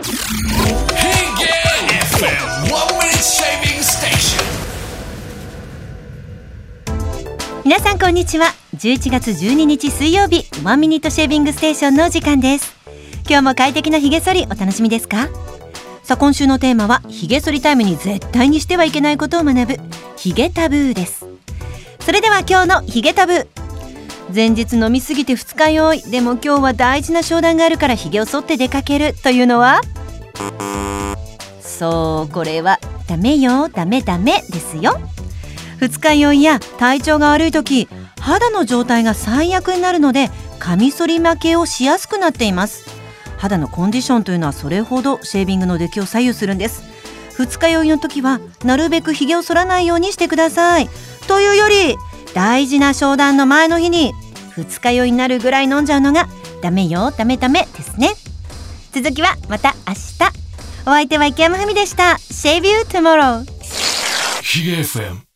皆さんこんにちは。11月12日水曜日、ワンミニットシェービングステーションのお時間です。今日も快適なひげ剃りお楽しみですか？さあ、今週のテーマはひげ剃りタイムに絶対にしてはいけないことを学ぶひげタブーです。それでは今日のひげタブー。前日飲みすぎて二日酔い、でも今日は大事な商談があるからひげを剃って出かけるというのは、そう、これはダメよ、ダメですよ。二日酔いや体調が悪い時、肌の状態が最悪になるのでカミソリ負けをしやすくなっています。肌のコンディションというのはそれほどシェービングの出来を左右するんです。二日酔いの時はなるべくひげを剃らないようにしてください。というより、大事な商談の前の日に二日酔いになるぐらい飲んじゃうのがダメよ、ダメですね。続きはまた明日。お相手は池山文でした。Shave you tomorrow。 ヒゲ FM